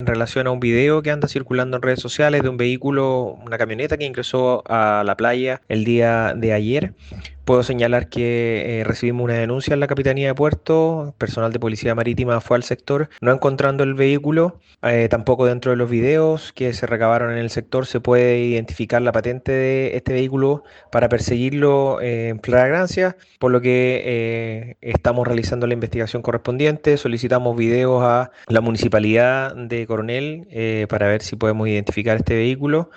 relación a un video que anda circulando en redes sociales de un vehículo, una camioneta que ingresó a la playa el día de ayer. Puedo señalar que recibimos una denuncia en la Capitanía de Puerto, personal de Policía Marítima fue al sector, no encontrando el vehículo, tampoco dentro de los videos que se recabaron en el sector se puede identificar la patente de este vehículo para perseguirlo en flagrancia, por lo que estamos realizando la investigación correspondiente, solicitamos videos a la Municipalidad de Coronel para ver si podemos identificar este vehículo